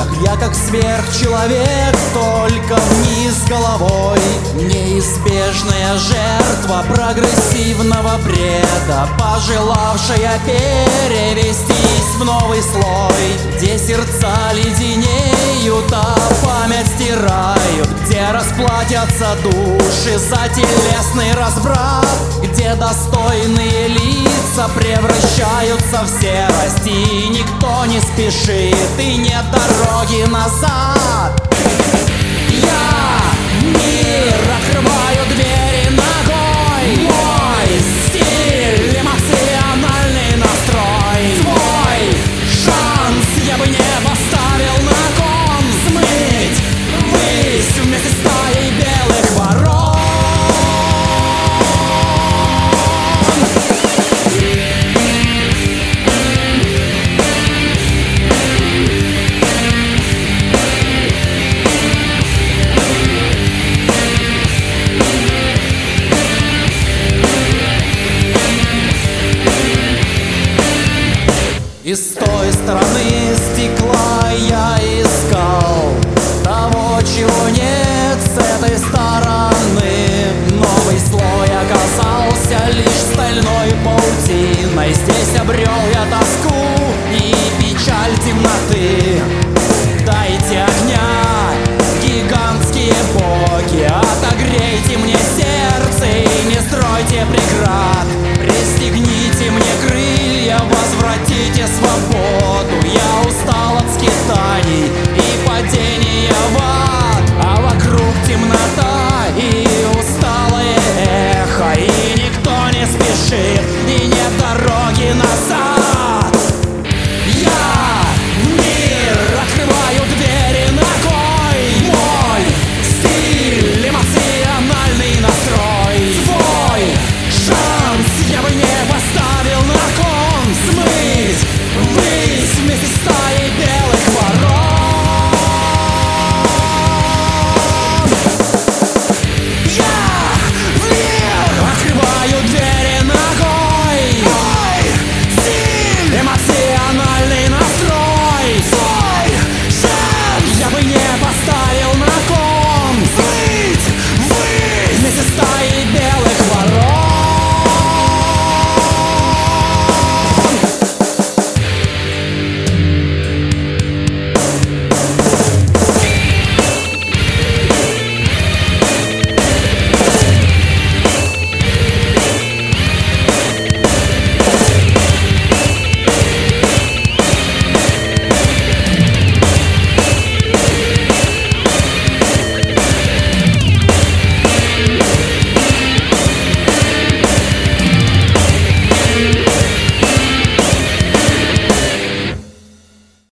крыльях я как сверхчеловек, только вниз головой. Неизбежная жертва прогрессивного бреда, пожелавшая перевестись в новый слой, где сердца леденеют, а память стирают, где расплатятся души за телесный разврат, где достойные лица превращаются в серость, и никто не спешит, и нет дороги назад. Я мир открываю двери ногой, мой стиль, эмоциональный настрой, свой шанс я бы не поставил на кон, смыть ввысь вместе с стаей белых ворон. И с той стороны стекла